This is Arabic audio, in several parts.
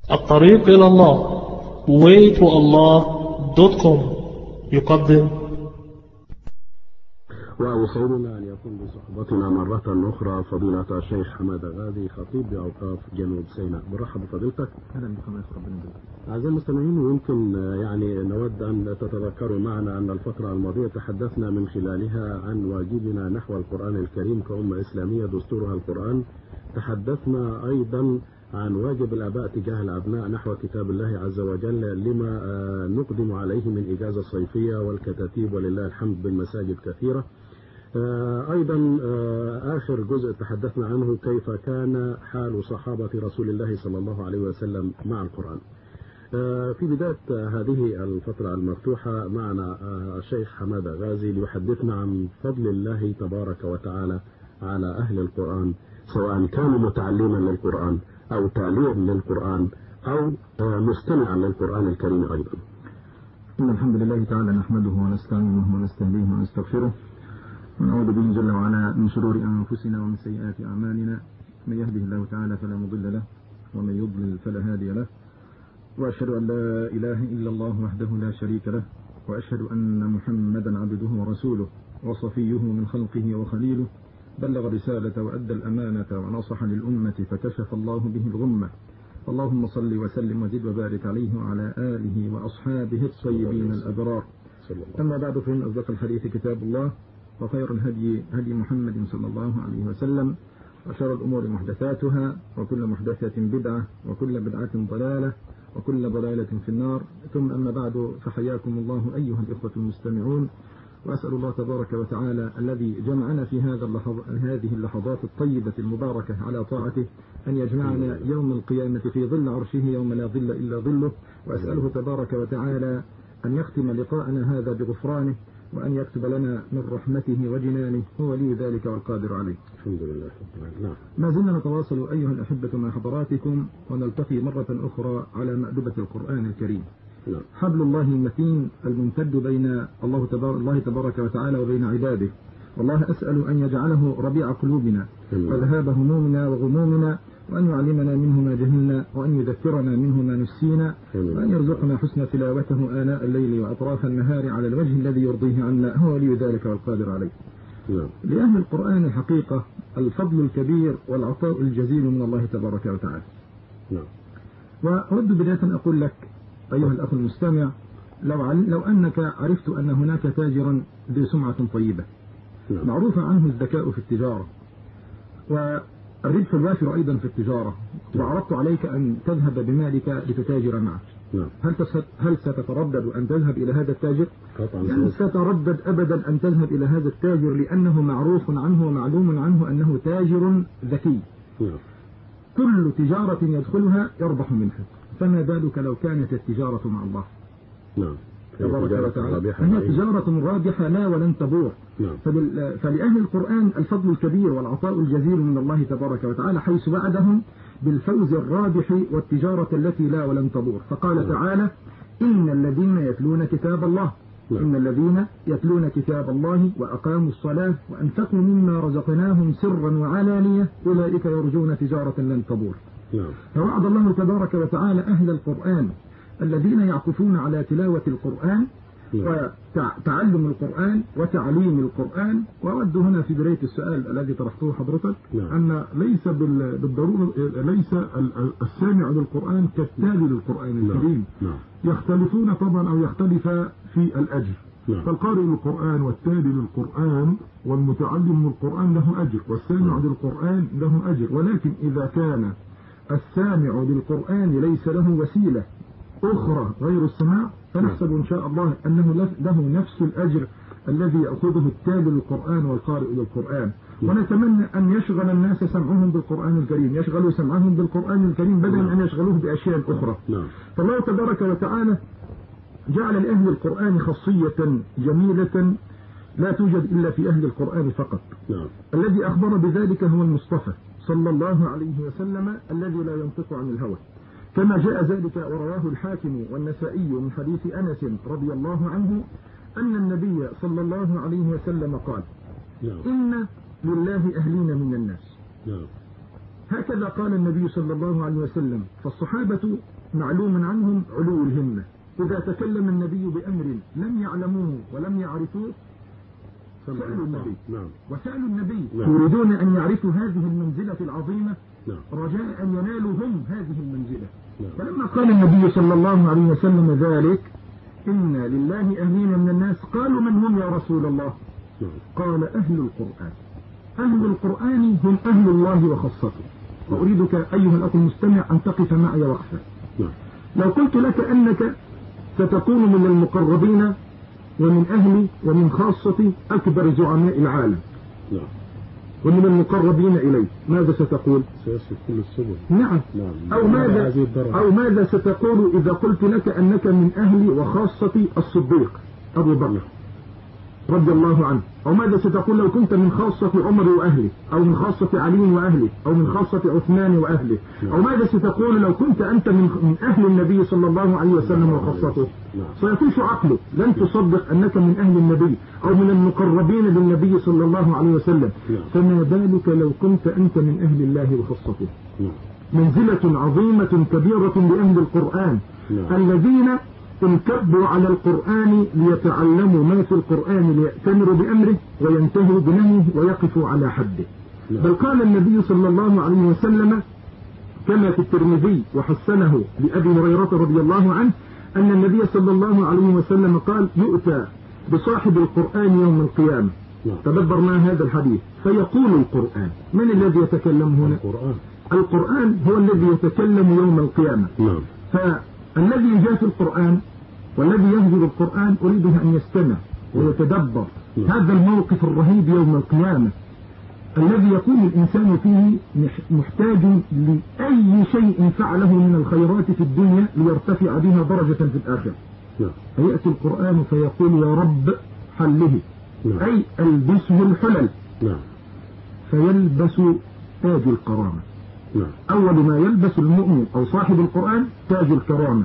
الطريق إلى الله waytoallah.com يقدم. ويسعدنا أن يكون بصحبتنا مرة أخرى فضيلة الشيخ حمادة غازي خطيب بأوقاف جنوب سيناء. مرحبا بفضيلتك. أهلا بكم يا ربنا. أعزائي المستمعين، ويمكن نود أن تتذكروا معنا أن الفترة الماضية تحدثنا من خلالها عن واجبنا نحو القرآن الكريم كأمة إسلامية دستورها القرآن. تحدثنا أيضا عن واجب الآباء تجاه الأبناء نحو كتاب الله عز وجل لما نقدم عليه من إجازة صيفية والكتاتيب ولله الحمد بالمساجد كثيرة. أيضا آخر جزء تحدثنا عنه كيف كان حال صحابة رسول الله صلى الله عليه وسلم مع القرآن. في بداية هذه الفترة المفتوحة معنا الشيخ حمادة غازي ليحدثنا عن فضل الله تبارك وتعالى على أهل القرآن، سواء كانوا متعلما للقرآن أو تاليا للقرآن أو مستمعا للقرآن الكريم أيضا. إن الحمد لله تعالى نحمده ونستعينه ونستهديه ونستغفره ونعوذ به جل وعلا من شرور أنفسنا ومن سيئات أعمالنا. من يهده الله تعالى فلا مضل له ومن يضلل فلا هادي له، وأشهد أن لا إله إلا الله وحده لا شريك له، وأشهد أن محمدا عبده ورسوله وصفيه من خلقه وخليله، بلغ الرسالة وأدى الأمانة ونصح للأمة فكشف الله به الغمة. اللهم صل وسلم وزد وبارك عليه وعلى آله وأصحابه الطيبين الأبرار. أما بعد، فإن أصدق الحديث كتاب الله، وخير الهدي هدي محمد صلى الله عليه وسلم، وشر الأمور محدثاتها، وكل محدثة بدعة، وكل بدعة ضلالة، وكل ضلالة في النار. ثم أما بعد، فحياكم الله أيها الإخوة المستمعون، وأسأل الله تبارك وتعالى الذي جمعنا في هذه اللحظات الطيبة المباركة على طاعته أن يجمعنا يوم القيامة في ظل عرشه يوم لا ظل إلا ظله. وأسأله تبارك وتعالى أن يختم لقاءنا هذا بغفرانه، وأن يكتب لنا من رحمته وجنانه، هو ولي ذلك والقادر عليه. الحمد لله. ما زلنا نتواصل أيها الأحبة مع حضراتكم، ونلتقي مرة أخرى على مأدبة القرآن الكريم. حبل الله المتين الممتد بين الله تبارك وتعالى وبين عباده. والله أسأل أن يجعله ربيع قلوبنا وذهاب همومنا وغمومنا، وأن يعلمنا منه ما جهلنا، وأن يذكرنا منه ما نسينا، وأن يرزقنا حسن تلاوته آناء الليل وأطراف النهار على الوجه الذي يرضيه عنا، هو ولي ذلك والقادر عليه. لأهل القرآن الحقيقة الفضل الكبير والعطاء الجزيل من الله تبارك وتعالى. وأود بداية أقول لك أيها الأخ المستمع، لو أنك عرفت أن هناك تاجرا ذي سمعة طيبة معروف عنه الذكاء في التجارة والربح الوافر أيضا في التجارة، وعرضت عليك أن تذهب بمالك لتتاجر معه، هل ستتردد أن تذهب إلى هذا التاجر؟ يعني ستتردد أبدا أن تذهب إلى هذا التاجر، لأنه معروف عنه ومعلوم عنه أنه تاجر ذكي. كل تجارة يدخلها يربح منها، فما بالك لو كانت التجارة مع الله تبارك وتعالى؟ هي تجارة رابحة لا ولن تبور. فلأهل القرآن الفضل الكبير والعطاء الجزيل من الله تبارك وتعالى، حيث وعدهم بالفوز الرابح والتجارة التي لا ولن تبور. فقال تعالى: إن الذين يتلون كتاب الله إن الذين يتلون كتاب الله وأقاموا الصلاة وأنفقوا مما رزقناهم سرا وعلانية أولئك يرجون تجارة لن تبور. فوعد الله تبارك وتعالى أهل القرآن الذين يعكفون على تلاوة القرآن وتعلم القرآن وتعليم القرآن. وأود هنا في بداية السؤال الذي طرحته حضرتك أن ليس بالضرورة ليس السامع للقرآن كالتالي للقرآن الكريم، يختلفون طبعا أو يختلف في الأجر. فالقارئ للقرآن والتالي للقرآن والمتعلم للقرآن له أجر، والسامع للقرآن له أجر. ولكن إذا كان السامع للقرآن ليس له وسيلة أخرى غير السماع، فنحسب إن شاء الله أنه له نفس الأجر الذي يأخذه التالي للقرآن والقارئ للقرآن. ونتمنى أن يشغل الناس سمعهم بالقرآن الكريم، يشغلوا سمعهم بالقرآن الكريم بدلا من أن يشغلوه بأشياء أخرى. فالله تبارك وتعالى جعل لأهل القرآن خاصية جميلة لا توجد إلا في أهل القرآن فقط. الذي أخبر بذلك هو المصطفى صلى الله عليه وسلم الذي لا ينطق عن الهوى، كما جاء ذلك ورواه الحاكم والنسائي من حديث أنس رضي الله عنه أن النبي صلى الله عليه وسلم قال: إن لله أهلين من الناس هكذا قال النبي صلى الله عليه وسلم. فالصحابة معلوم عنهم علو الهمة، إذا تكلم النبي بأمر لم يعلموه ولم يعرفوه سألوا النبي وسألوا النبي يريدون أن يعرفوا هذه المنزلة العظيمة رجاء أن ينالوا هم هذه المنزلة. فلما قال النبي صلى الله عليه وسلم ذلك إن لله أهلين من الناس، قالوا من هم يا رسول الله؟ قال أهل القرآن. أهل القرآن هم أهل الله وخاصته. وأريدك أيها الأخ المستمع أن تقف معي وقفة. لو قلت لك أنك ستكون من المقربين ومن أهل ومن خاصة أكبر زعماء العالم ومن المقربين إليه، ماذا ستقول؟ سيسلك كل السبل. نعم. أو ماذا ستقول إذا قلت لك أنك من أهل وخاصة الصديق أبو بكر رضي الله عنه؟ أو ماذا ستقول لو كنت من خاصة عمر وأهله، أو من خاصة علي وأهله، أو من خاصة عثمان وأهله؟ أو ماذا ستقول لو كنت أنت من أهل النبي صلى الله عليه وسلم وخاصته؟ سيطيش عقلك، لن تصدق أنك من أهل النبي أو من المقربين للنبي صلى الله عليه وسلم، فما بالك لو كنت أنت من أهل الله وخاصته؟ منزلة عظيمة كبيرة لأهل القرآن الذين انكبوا على القرآن ليتعلموا ما في القرآن، ليأتمروا بأمره وينتهوا بنهيه ويقفوا على حده. بل قال النبي صلى الله عليه وسلم كما في الترمذي وحسنه لأبي هريرة رضي الله عنه أن النبي صلى الله عليه وسلم قال يؤتى بصاحب القرآن يوم القيامة. تدبرنا هذا الحديث. فيقول القرآن، من الذي يتكلم هنا؟ القرآن هو الذي يتكلم يوم القيامة. فالذي جاء في القرآن والذي يهجر القرآن أريده أن يستمع ويتدبر هذا الموقف الرهيب يوم القيامة الذي يكون الإنسان فيه محتاج لأي شيء فعله من الخيرات في الدنيا ليرتفع بها درجة في الآخرة. فيأتي القرآن فيقول يا رب حله، أي ألبسه الحلل، فيلبس تاج الكرامة. أول ما يلبس المؤمن أو صاحب القرآن تاج الكرامة.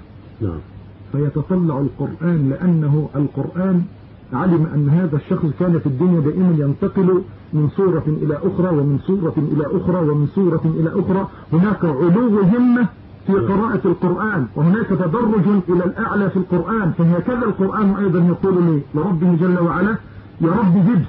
فيتطلع القرآن لأنه القرآن علم أن هذا الشخص كان في الدنيا دائما ينتقل من صورة إلى أخرى ومن صورة إلى أخرى ومن صورة إلى أخرى. هناك علو همة في قراءة القرآن وهناك تدرج إلى الأعلى في القرآن. فهكذا القرآن أيضا يقول لربه جل وعلا يا رب زد.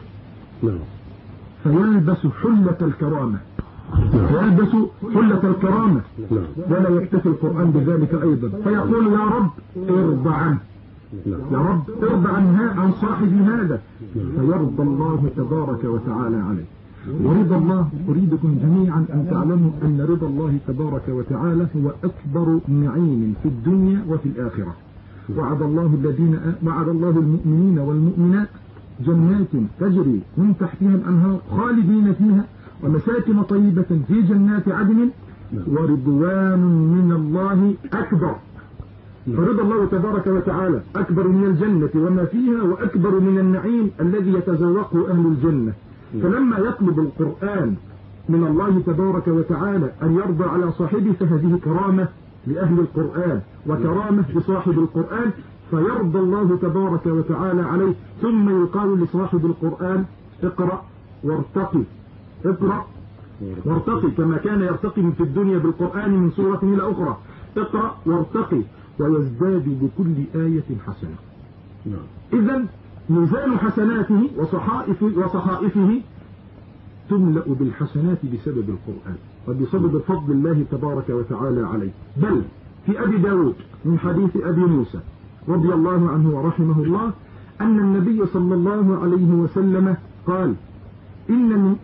فيلبس حلة الكرامة، يلبس حلة الكرامة. ولا يكتفي القرآن بذلك أيضا، فيقول يا رب ارضى عنه، يا رب ارضى عن صاحب هذا، فيرضى الله تبارك وتعالى عليه. ورضا الله أريدكم جميعا أن تعلموا أن رضا الله تبارك وتعالى هو أكبر نعيم في الدنيا وفي الآخرة. وعد الله المؤمنين والمؤمنات جنات تجري من تحتها الأنهار خالدين فيها ومساكن طيبة في جنات عدن ورضوان من الله أكبر. فرضا الله تبارك وتعالى أكبر من الجنة وما فيها وأكبر من النعيم الذي يتذوقه أهل الجنة. فلما يطلب القرآن من الله تبارك وتعالى أن يرضى على صاحبه فهذه كرامة لأهل القرآن وكرامة لصاحب القرآن، فيرضى الله تبارك وتعالى عليه. ثم يقال لصاحب القرآن اقرأ وارتقي، اقرأ وارتقي كما كان يرتقي في الدنيا بالقرآن من سورة إلى أخرى. اقرأ وارتقي ويزداد بكل آية حسنة. إذن ميزان حسناته وصحائفه تملأ بالحسنات بسبب القرآن وبسبب فضل الله تبارك وتعالى عليه. بل في أبي داود من حديث أبي موسى رضي الله عنه ورحمه الله أن النبي صلى الله عليه وسلم قال إن من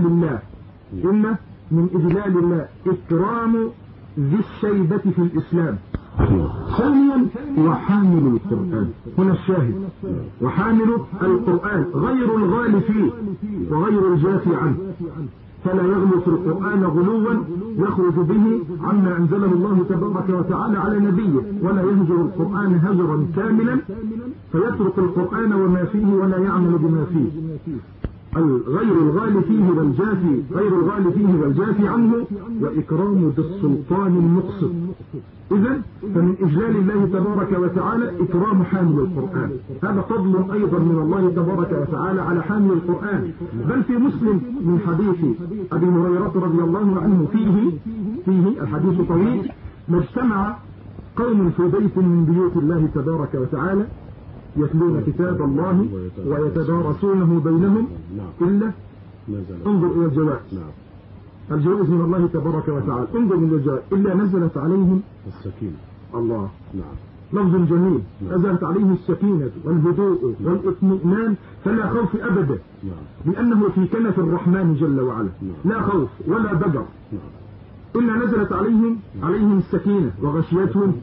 إجلال الله إكرام ذي الشيبة في الإسلام. ثانيا وحامل القرآن، هنا الشاهد، وحامل القرآن غير الغال فيه وغير الجافي عنه، فلا يغلو في القرآن غلوا يخرج به عما أنزله الله تبارك وتعالى على نبيه، ولا يهجر القرآن هجرا كاملا فيترك القرآن وما فيه ولا يعمل بما فيه. غير الغالي فيه والجافي عنه، وإكرام ذي السلطان المقسط. إذن فمن إجلال الله تبارك وتعالى إكرام حامل القرآن، هذا فضل أيضا من الله تبارك وتعالى على حامل القرآن. بل في مسلم من حديث أبي هريرة رضي الله عنه فيه الحديث طويل: ما اجتمع قوم في بيت من بيوت الله تبارك وتعالى يتلون كتاب الله ويتدارسونه بينهم إلا انظر إلى الجواب، الجوائز من الله تبارك وتعالى، انظر إلى الجواب: إلا نزلت عليهم السكينة. الله، لفظ جميل، نزلت عليهم السكينة والهدوء والاطمئنان، فلا خوف أبدا، لأنه في كنف الرحمن جل وعلا، لا خوف ولا ضجر. إلا نزلت عليهم السكينة وغشيتهم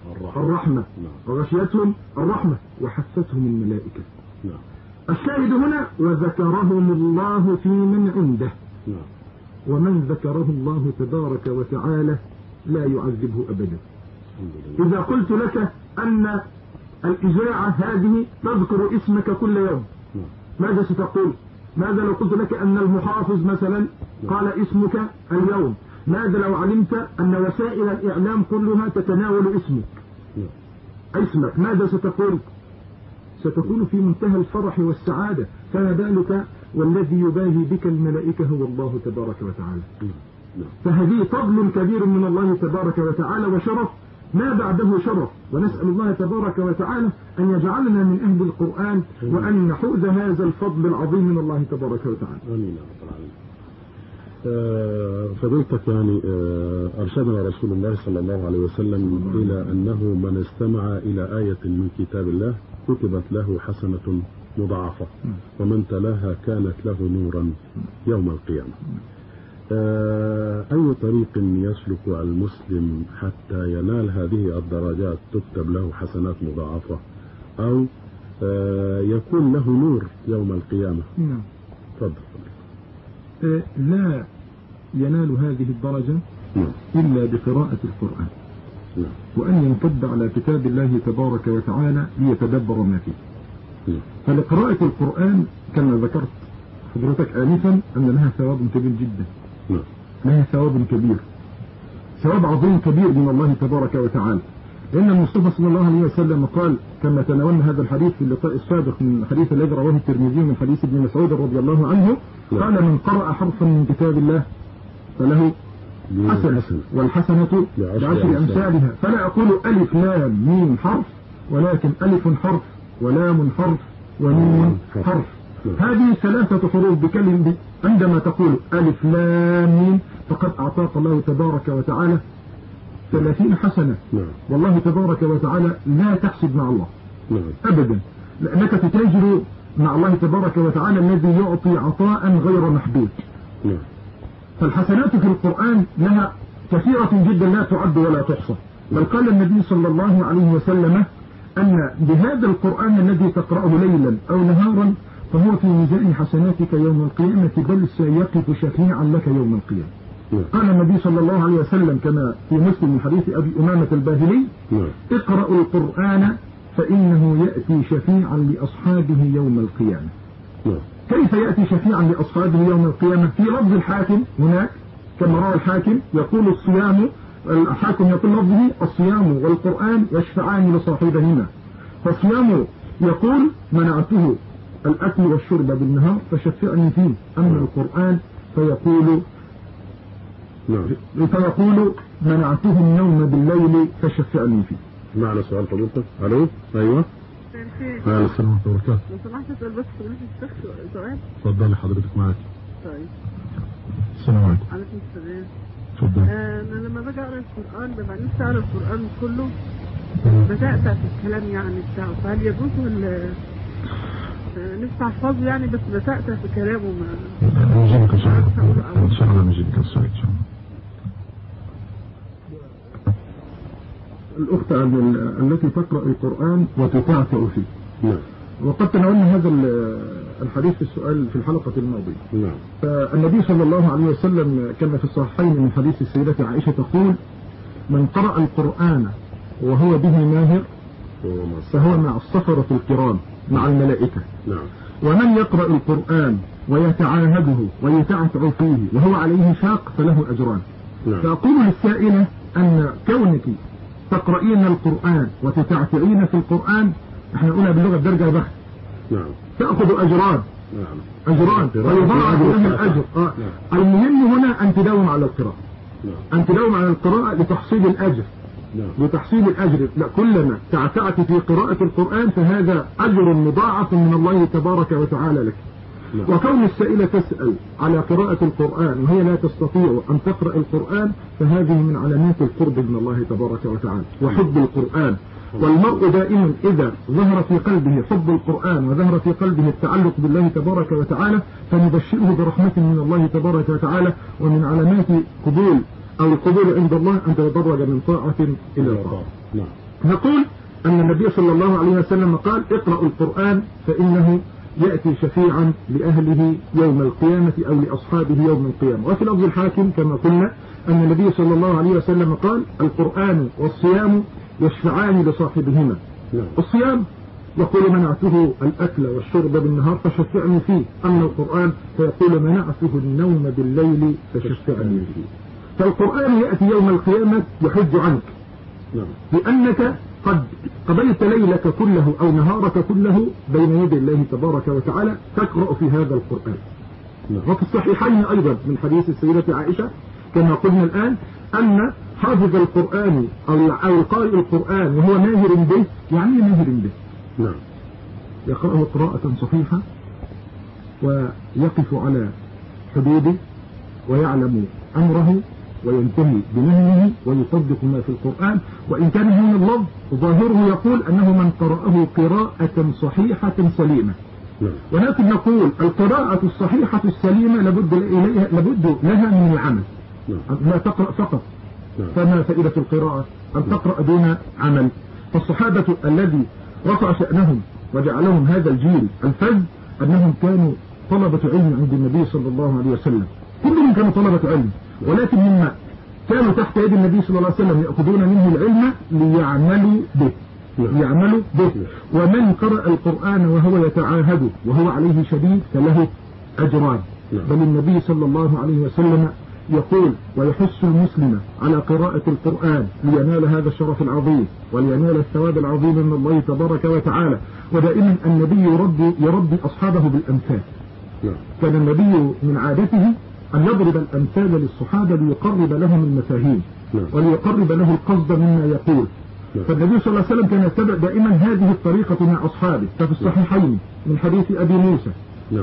الرحمة وحفتهم الملائكة. الشاهد هنا: وذكرهم الله في من عنده، ومن ذكره الله تبارك وتعالى لا يعذبه أبدا. إذا قلت لك أن الإذاعة هذه تذكر اسمك كل يوم، ماذا ستقول؟ ماذا لو قلت لك أن المحافظ مثلا قال اسمك اليوم؟ ماذا لو علمت أن وسائل الإعلام كلها تتناول اسمك؟ ماذا ستقول؟ ستكون في منتهى الفرح والسعادة. فما بالك والذي يباهي بك الملائكة هو الله تبارك وتعالى. فهذه فضل كبير من الله تبارك وتعالى وشرف ما بعده شرف، ونسأل الله تبارك وتعالى أن يجعلنا من أهل القرآن وأن نحوز هذا الفضل العظيم من الله تبارك وتعالى. آمين. فضيلتك يعني أرشدنا رسول الله صلى الله عليه وسلم إلى أنه من استمع إلى آية من كتاب الله كتبت له حسنة مضاعفة، ومن تلاها كانت له نورا يوم القيامة. أي طريق يسلك المسلم حتى ينال هذه الدرجات تكتب له حسنات مضاعفة أو يكون له نور يوم القيامة؟ تفضل. لا ينال هذه الدرجة إلا بقراءة القرآن، وأن ينكب على كتاب الله تبارك وتعالى ليتدبر ما فيه. فلقراءة القرآن كما ذكرت حضرتك آنفا أن لها ثواب كبير جدا، لها ثواب كبير، ثواب عظيم كبير من الله تبارك وتعالى. لأن المصطفى صلى الله عليه وسلم قال كما تناولنا هذا الحديث في اللقاء السابق من الحديث الذي رواه الترمذي من حديث ابن مسعود رضي الله عنه، قال: من قرأ حرفا من كتاب الله فله حسنة، والحسنة بعشر أمثالها. فلا أقول ألف لام ميم حرف، ولكن ألف حرف ولام حرف وميم حرف. هذه 3 حروف بكلمة. عندما تقول ألف لام ميم فقد أعطاك الله تبارك وتعالى 30 حسنة. والله تبارك وتعالى لا تحسد مع الله أبدا، لأنك تتاجر مع الله تبارك وتعالى الذي يعطي عطاء غير محدود. فالحسنات في القرآن لها كثيرة جدا لا تعد ولا تحصى. بل قال النبي صلى الله عليه وسلم أن بهذا القرآن الذي تقرأه ليلا أو نهارا فهو في ميزان حسناتك يوم القيامة، بل سيقف شفيعا لك يوم القيامة. قال النبي صلى الله عليه وسلم كما في مسلم من حديث أبي أمامة الباهلي: اقرأوا القرآن فإنه يأتي شفيعا لأصحابه يوم القيامة. كيف يأتي شفيعا لأصحابه يوم القيامة؟ في لفظ الحاكم هناك كما روى الحاكم يقول الصيام، الحاكم يقول لفظه: الصيام والقرآن يشفعان لصاحبهما. فالصيام يقول: منعته الأكل والشرب بالنهار فشفعني فيه. أما القرآن فيقول منعته النوم بالليل فشفعني فيه. معنا سؤال حضرتك. ألو. أيوة. السلام عليكم ورحمة الله وبركاته. لو سمحت اسال بس الشيخ سؤال. اتفضلي حضرتك معاك. طيب. السلام عليكم. عليكم السلام. اتفضل. انا لما باجي اقرا القرآن ببقى نفسي اقرا القرآن كله، بتأتأ في الكلام يعني بتاعه، فهل يجوز نفسي احفظه يعني بس بتأتأ في كلامه ما نجيبك ان شاء الله نجيبك السؤال ان شاء الله. الأخت التي تقرأ القرآن وتتعثر فيه. وقد تناولنا هذا الحديث في السؤال في الحلقة الماضية. فالنبي صلى الله عليه وسلم كما في الصحيحين من حديث السيدة عائشة تقول: من قرأ القرآن وهو به ماهر فهو مع السفرة الكرام مع الملائكة. ومن يقرأ القرآن ويتعاهده ويتعتع فيه وهو عليه شاق فله أجران. فأقول للسائلة أن كونك تقرأين القرآن وتتعتعين في القرآن، احنا نقولها باللغة الدرجة بحث، تأخذ أجران، أجران ويضاعف لها الأجر. المهم هنا أن تداوم على القراءة، أن تداوم على القراءة لتحصيل الأجر، لتحصيل الأجر. لا، كلما تعتعت في قراءة القرآن فهذا أجر مضاعف من الله تبارك وتعالى لك. وكون السائلة تسأل على قراءة القرآن وهي لا تستطيع أن تقرأ القرآن فهذه من علامات القرب من الله تبارك وتعالى وحب القرآن. والمرء دائما إذا ظهر في قلبه حب القرآن وظهر في قلبه التعلق بالله تبارك وتعالى فنبشره برحمة من الله تبارك وتعالى. ومن علامات قبول أو القبول عند الله أن تتدرج من طاعة إلى طاعة. نقول أن النبي صلى الله عليه وسلم قال: اقرأوا القرآن فإنه يأتي شفيعا لأهله يوم القيامة أو لأصحابه يوم القيامة. وفي لفظ الحاكم كما قلنا أن النبي صلى الله عليه وسلم قال: القرآن والصيام يشفعان لصاحبهما. الصيام يقول: منعته الأكل والشرب بالنهار فشفعني فيه، أما القرآن فيقول: منعته النوم بالليل فشفعني فيه. فالقرآن يأتي يوم القيامة يحج عنك لأنك قد قضيت ليلك كله أو نهارك كله بين يدي الله تبارك وتعالى تقرأ في هذا القرآن. وفي الصحيحين أيضا من حديث السيدة عائشة كما قلنا الآن أن حافظ القرآن أو قارئ القرآن وهو ماهر به، يعني ماهر به، يقرأه قراءة صحيحة ويقف على حدوده ويعلم أمره وينتهي بنهيه ويصدق ما في القرآن. وإن كان هنا اللفظ ظاهره يقول أنه من قرأه قراءة صحيحة سليمة، ولكن نقول القراءة الصحيحة السليمة لابد لها من العمل، لا تقرأ فقط. فما فائدة القراءة؟ أن تقرأ دون عمل. فالصحابة الذي رفع شأنهم وجعلهم هذا الجيل الفذ أنهم كانوا طلبة علم عند النبي صلى الله عليه وسلم، كلهم كانوا طلبة علم، ولكن مما كانوا تحت يد النبي صلى الله عليه وسلم يأخذون منه العلم ليعملوا به. ومن قرأ القرآن وهو يتعاهد وهو عليه شديد فله أجران. بل النبي صلى الله عليه وسلم يقول: ويحث المسلم على قراءة القرآن لينال هذا الشرف العظيم ولينال الثواب العظيم من الله تبارك وتعالى. ودائما النبي يربي أصحابه بالأمثال. كان النبي من عادته أن يضرب الأمثال للصحابة ليقرب لهم المفاهيم وليقرب له القصد مما يقول. فالنبي صلى الله عليه وسلم كان يتبع دائما هذه الطريقة مع أصحابه. ففي الصحيحين من حديث أبي موسى.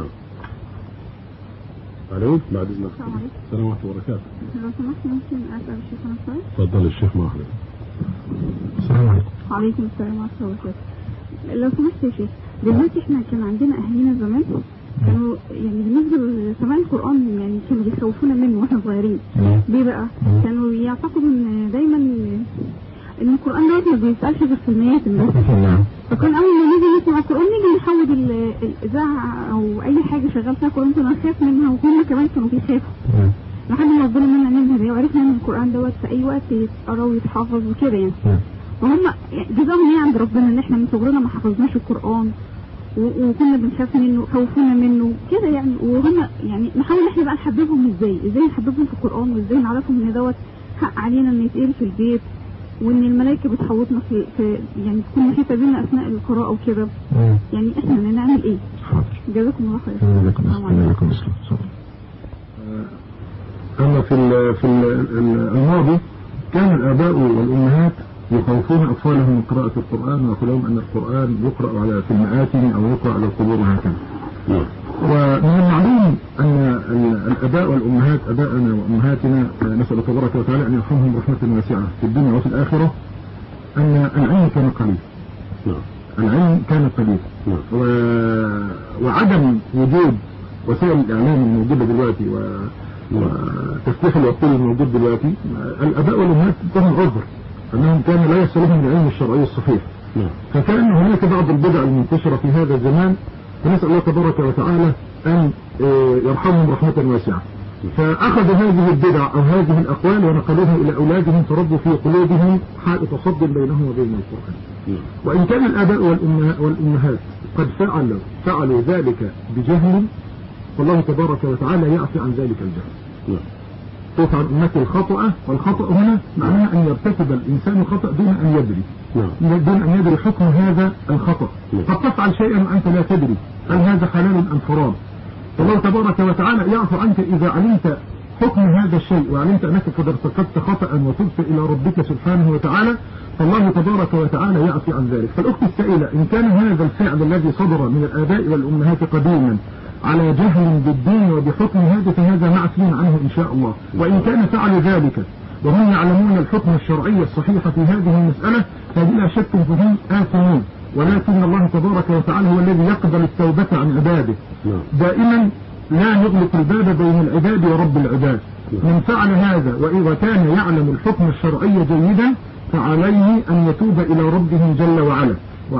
ألو، بعد إذنك. السلام عليكم وبركاته. لو سمحت ممكن أسأل الشيخ نصر؟ تفضل الشيخ محمد. السلام عليكم. وعليكم السلام ورحمة الله وبركاته. لو سمحت يا شيخ، دلوقتي احنا كان عندنا أهلنا زمان كانوا يعني بالنسبة لسماع القرآن يعني كانوا بيخوفونا منه واحنا صغيرين. ليه بقى؟ كانوا يعتقدوا ان دايما ان القرآن دوت ما بيسألش غير في الميات الناس. فكان اول ما نيجي نسمع القرآن نيجي نحود الاذاعة او اي حاجة شغال فيها قرآن كنا نخاف منها، وهم كمان كانوا بيخافوا لحد ما ربنا منا منها دي وعرفنا ان القرآن دوت في اي وقت يتقرا ويتحفظ وكده يعني. وهم جزاهم ايه عند ربنا ان احنا من صغرنا ما حفظناش القرآن وكنا بنخاف منه، خوفونا منه كده يعني. وهم يعني نحاول احنا بقى نحببهم ازاي نحببهم في القرآن، وازاي نعرفهم ان دوت حق علينا ان يتقري في البيت، وان الملائكة بتحوطنا في يعني تكون في سبيلنا اثناء القراءة وكده. يعني احنا نعمل ايه؟ جزاكم الله خير. أما في الماضي كان الآباء والأمهات يخوفون أطفالهم من قراءة القرآن ويقولون أن القرآن يقرأ في المآتم أو يقرأ على القبور هكذا. ومن المعلوم أن الآباء والأمهات أباءنا وأمهاتنا نسأل تبارك وتعالى أن يرحمهم رحمة واسعة في الدنيا وفي الآخرة أن العلم كان قليل. العلم كان قليل. وعدم وجود وسائل الإعلام الموجودة دلوقتي وتفتيح العقول الموجود دلوقتي الآباء والأمهات لهم عذر أنهم كان لا يصلهم العلم الشرعي الصحيح. فكان هناك بعض البدع المنتشرة في هذا الزمان، فنسأل الله تبارك وتعالى أن يرحمهم رحمة واسعة. فأخذ هذه البدع أو هذه الأقوال ونقلوها إلى أولادهم فربوا في قلوبهم حائط صد بينهم وبين القرآن. وإن كان الآباء والأمهات قد فعلوا ذلك بجهل، فالله تبارك وتعالى يعفي عن ذلك الجهل. تفعل أمتي الخطأ، والخطأ هنا معناه أن يرتكب الإنسان خطأ دون أن يدري، دون أن يدري حكم هذا الخطأ. قد تفعل شيئا وأنت لا تدري هل هذا حلال أم حرام. فالله تبارك وتعالى يعفو عنك إذا علمت حكم هذا الشيء وعلمت أنك قد ارتكبت خطأ وتبت إلى ربك سبحانه وتعالى، فالله تبارك وتعالى يعفي عن ذلك. فالأخت السائلة، إن كان هذا الفعل الذي صدر من الآباء والأمهات قديما على جهل بالدين وبحكم هذا، فهذا معفي عنه إن شاء الله. وإن كان فعل ذلك وهم يعلمون الحكم الشرعي الصحيح في هذه المسألة، فبلا شك فهم آثمون، ولكن الله تبارك وتعالى هو الذي يقبل التوبة عن عباده. دائما لا نغلق الباب بين العباد ورب العباد. من فعل هذا وإذا كان يعلم الحكم الشرعي جيدا، فعليه أن يتوب إلى ربه جل وعلا.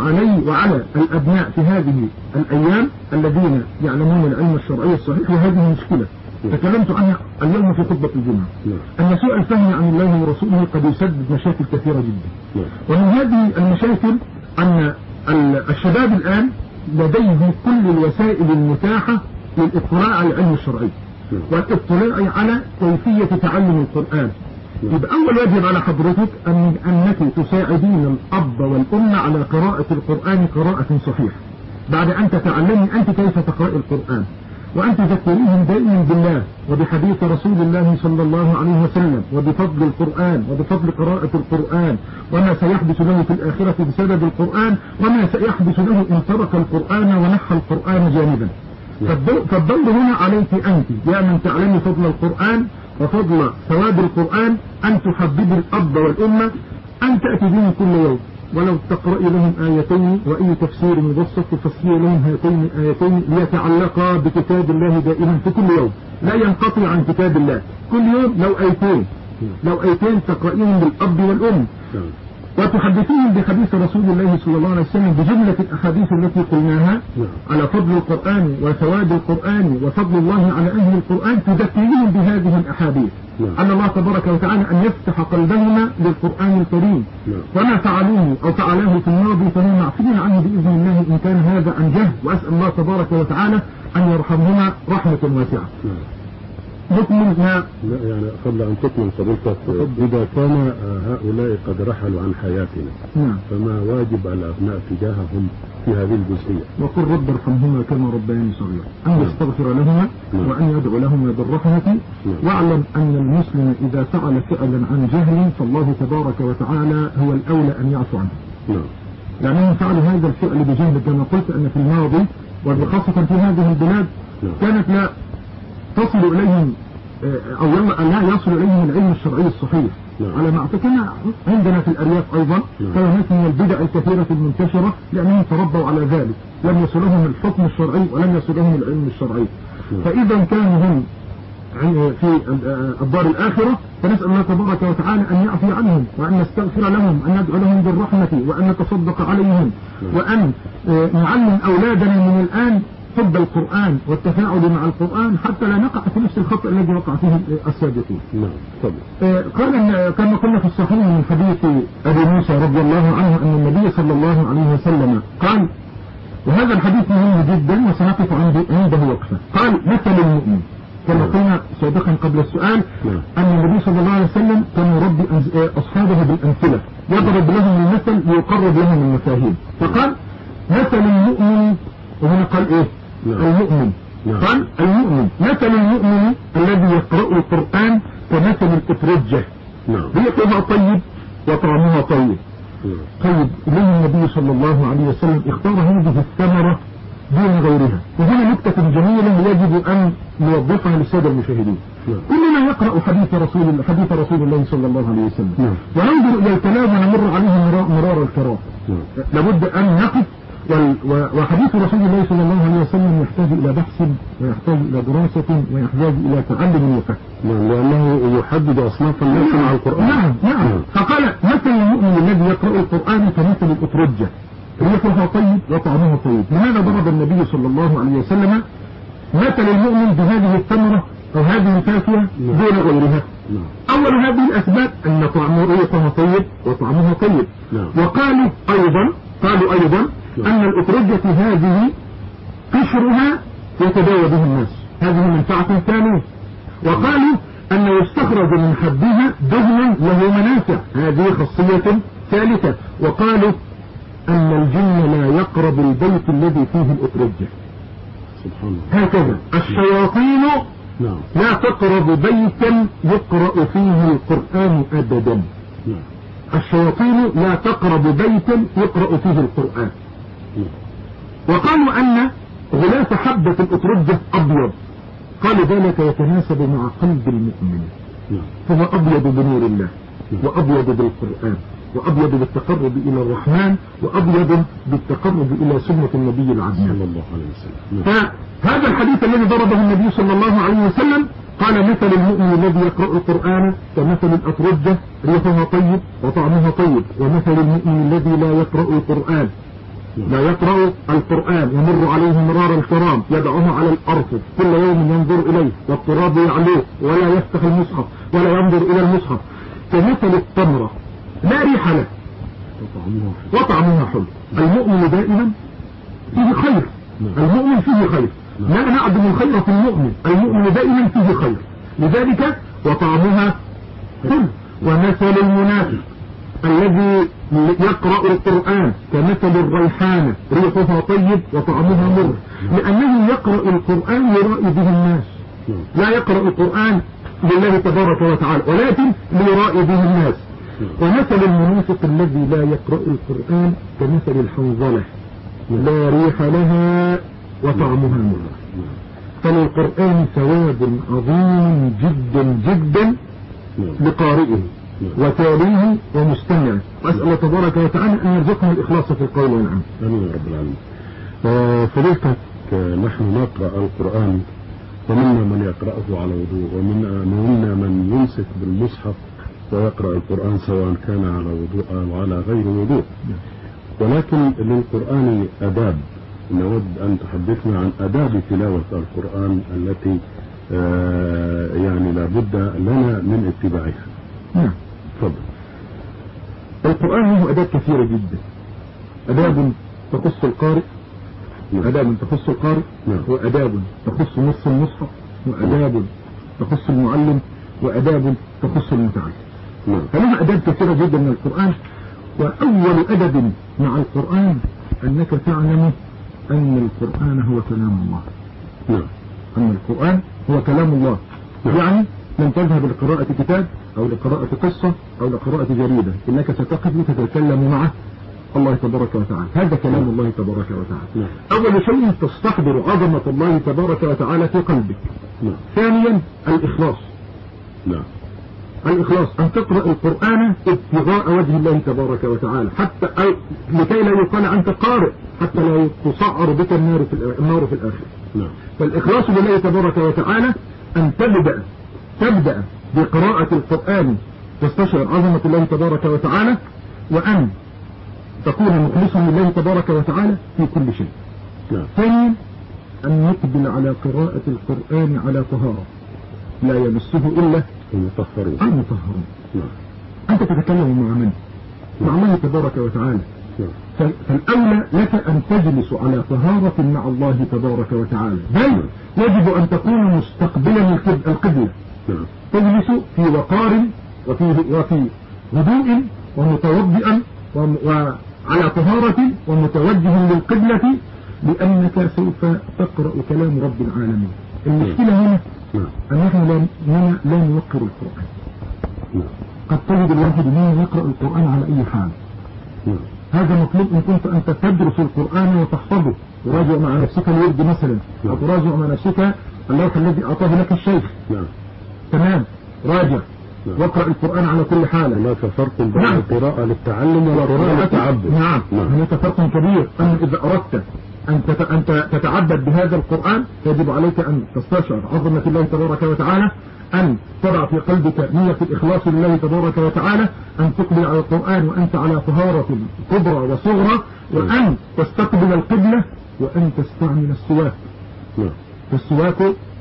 وعلى الأبناء في هذه الأيام الذين يعلمون العلم الشرعي الصحيح، وهذه مشكلة تكلمت عنها اليوم في خطبة الجمعة، أن سوء الفهم عن الله ورسوله قد يسبب مشاكل كثيرة جدا. ومن هذه المشاكل أن الشباب الآن لديه كل الوسائل المتاحة للاطلاع على العلم الشرعي والاطلاع على كيفية تعلم القرآن. يبقى أول واجب على حضرتك أنك تساعدين الأب والأم على قراءة القرآن قراءة صحيحة، بعد أن تتعلمي أنت كيف تقرأ القرآن، وأن تذكريهم دائما بالله وبحديث رسول الله صلى الله عليه وسلم وبفضل القرآن وبفضل قراءة القرآن، وما سيحدث له في الآخرة بسبب القرآن، وما سيحدث له إن ترك القرآن ونحى القرآن جانبا. فالدور هنا عليك أنت يا من تعلمي فضل القرآن وفضل ثواب القرآن، أن تحبب الأب والأمة، أن تأتي بهم كل يوم ولو تقرأ لهم آيتين، وأي تفسير مبسط تفسير لهم هاتين آيتين ليتعلقا بكتاب الله دائما في كل يوم، لا ينقطع عن كتاب الله. كل يوم لو آيتين تقرأيهم بالأب والأم، وتحدثيهم بحديث رسول الله صلى الله عليه وسلم بجملة الأحاديث التي قلناها على فضل القرآن وثواب القرآن وفضل الله على أهل القرآن، تذكريهم بهذه الأحاديث أن الله تبارك وتعالى أن يفتح قلبهما للقرآن الكريم، وما فعلوه أو فعلاه في الماضي فهم معفين عنه بإذن الله إن كان هذا عن جهل، وأسأل الله تبارك وتعالى أن يرحمهما رحمة واسعة. نكمل يعني قبل أن تكمل فضيلتك، إذا كان هؤلاء قد رحلوا عن حياتنا، فما واجب الأبناء تجاههم في هذه الجزئية؟ وقل رب ارحمهما كما ربياني صغيرا، أن يستغفر لهما وأن يدعو لهما بالرحمة. واعلم أن المسلم إذا فعل فعلا عن جهل فالله تبارك وتعالى هو الأولى أن يعفو عنه، لأنهم فعلوا هذا الفعل بجهل. كما قلت أن في الماضي وخاصة في هذه البلاد كانت لا تصل إليهم أو لا يصل إليهم العلم الشرعي الصحيح على ما اعتقدنا. عندنا في الأرياف أيضا كانت من البدع الكثيرة المنتشرة، لأنهم تربوا على ذلك، لم يصلهم الحكم الشرعي ولم يصلهم العلم الشرعي. فإذا كانوا هم في الدار الآخرة، فنسأل الله تبارك وتعالى أن يعفي عنهم وأن نستغفر لهم، أن ندعو لهم بالرحمة وأن نتصدق عليهم، وأن نعلم أولادنا من الآن حب القرآن والتفاعل مع القرآن حتى لا نقع في نفس الخطأ الذي وقع فيه السابقون. قال كما قلنا في الصحيح من حديث أبي موسى رضي الله عنه أن النبي صلى الله عليه وسلم قال، وهذا الحديث مهم جدا وسنقف عنده وقفة، قال مثل المؤمن، كما قلنا سابقا قبل السؤال أن النبي صلى الله عليه وسلم كان يربي أصحابه بالأمثلة، يضرب لهم المثل ليقرب لهم المفاهيم. فقال مثل المؤمن، وهنا قال إيه؟ المؤمن. قال المؤمن مثل المؤمن الذي يقرأ القرآن كمثل الأترجة، ريحها طيب وطعمها طيب. طيب إليه النبي صلى الله عليه وسلم اختار هذه الثمرة دون غيرها. وهنا نكتة جميلة يجب أن نوظفها للسادة المشاهدين. كلنا يقرأ حديث رسول الله صلى الله عليه وسلم وننظر إلى الكلام ونمر عليه مرار الكرام. لابد أن نقف، وحديث رسول الله صلى الله عليه وسلم يحتاج إلى بحث ويحتاج إلى دراسة ويحتاج إلى تعلم وفهم، لأنه يحدد أصناف الناس مع القرآن. نعم. فقال مثل المؤمن الذي يقرأ القرآن كمثل الأترجة، ريحها طيب وطعمها طيب. لماذا ضرب النبي صلى الله عليه وسلم مثل المؤمن بهذه الثمرة أو هذه الفاكهة دون غيرها؟ أول أول هذه الأسباب أن طعمه ريحها طيب وطعمها طيب. وقالوا أيضا أن الأترجة هذه قشرها يتداوى به الناس، هذه منفعة ثانية. وقالوا أن يستخرج من حبها دهن له منافع، هذه خاصية ثالثة. وقالوا أن الجن لا يقرب البيت الذي فيه الأترجة. سبحان الله. هكذا الشياطين لا تقرب بيتا يقرأ فيه القرآن أبدا. الشياطين لا تقرب بيتا يقرأ فيه القرآن. وقالوا أن غلاف حبة الأترجة أبيض، قالوا ذلك يتناسب مع قلب المؤمن، فهو أبيض بنور الله، وأبيض بالقرآن، وأبيض بالتقرب إلى الرحمن، وأبيض بالتقرب إلى سنة النبي العدنان صلى الله عليه وسلم. فهذا الحديث الذي ضربه النبي صلى الله عليه وسلم قال مثل المؤمن الذي يقرأ القرآن كمثل الأترجة ريحها طيب وطعمها طيب، ومثل المؤمن الذي لا يقرأ القرآن يمر عليه مرار الكرام يدعوه على الأرفف كل يوم ينظر إليه والتراب يعلوه ولا يفتح المصحف ولا ينظر إلى المصحف، كمثل التمرة لا ريح له وطعمها حلو. المؤمن دائما فيه خير، المؤمن فيه خير، لا نعدم الخير في المؤمن دائما فيه خير، لذلك وطعمها حلو. ومثل المنافق الذي يقرأ القرآن كمثل الريحانة ريحها طيب وطعمها مر، لأنه يقرأ القرآن يرائي به الناس، لا يقرأ القرآن لله تبارك وتعالى ولكن ليرائي به الناس. ومثل المنافق الذي لا يقرأ القرآن كمثل الحنظلة لا ريح لها وطعمها مر. فللقرآن ثواب عظيم جدا جدا لقارئه وتاليه ومستمعه. أسأل الله تبارك وتعالى أن يرزقنا الإخلاص في القول والعمل. آمين يا رب العالمين. فضيلتك نحن نقرأ القرآن ومنا من يقرأه على وضوء ومنا من يمسك بالمصحف ويقرأ القرآن سواء كان على وضوء أو على غير وضوء، ولكن للقرآن أداب. نود أن تحدثنا عن أداب تلاوة القرآن التي يعني لابد لنا من اتباعها. نعم. تفضل. القرآن له أداب كثيرة جدا، أداب تخص القارئ، أداب تخص القارئ، وأداب تخص نص المصحف، وأداب تخص المعلم، وأداب تخص المتعلم. فلها أداب كثيرة جدا من القرآن. وأول أدب مع القرآن أنك تعلم أن القرآن هو كلام الله. أن القرآن هو كلام الله، يعني لن تذهب لقراءة كتاب أو لقراءة قصة أو لقراءة جريدة، إنك ستقف وتتكلم مع الله تبارك وتعالى، هذا كلام الله تبارك وتعالى. أول شيء تستحضر عظمة الله تبارك وتعالى في قلبك. ثانيا الإخلاص. الإخلاص أن تقرأ القرآن ابتغاء وجه الله تبارك وتعالى، حتى لكي لا يقال عنك قارئ، حتى لا تصعر بك النار في الآخر. فالإخلاص لله تبارك وتعالى أن تبدأ بقراءة القرآن تستشعر عظمة الله تبارك وتعالى، وأن تكون مخلصا لله تبارك وتعالى في كل شيء. ثانيا أن نقبل على قراءة القرآن على طهارة لا يمسه إلا المطهرون. أنت تتكلم مع من؟ مع الله تبارك وتعالى. فالأولى لك أن تجلس على طهارة مع الله تبارك وتعالى، بل يجب أن تكون مستقبلا القبلة، تجلس في وقار وفي هدوء ومتوضئا وعلى طهارة ومتوجه للقبلة، لأنك سوف تقرأ كلام رب العالمين. المشكلة هنا أنه لا نوقر القرآن. قد تجد الواحد منه يقرأ القرآن على أي حال. هذا مطلوب إن كنت أنت تدرس القرآن وتحفظه، تراجع مع نفسك الورد مثلا، أو تراجع مع نفسك اللوح الذي أعطاه لك الشيخ. تمام، راجع واقرأ القرآن على كل حال. هناك فرق بين القراءة للتعلم والقراءة للتعبد. نعم، هناك فرق كبير. أما إذا أردت أن تتعبد بهذا القرآن يجب عليك أن تستشعر عظمة الله تبارك وتعالى، أن تضع في قلبك نية الإخلاص لله تبارك وتعالى، أن تقبل على القرآن وأنت على طهارة كبرى وصغرى، وأن تستقبل القبلة، وأن تستعمل السواك. فالسواك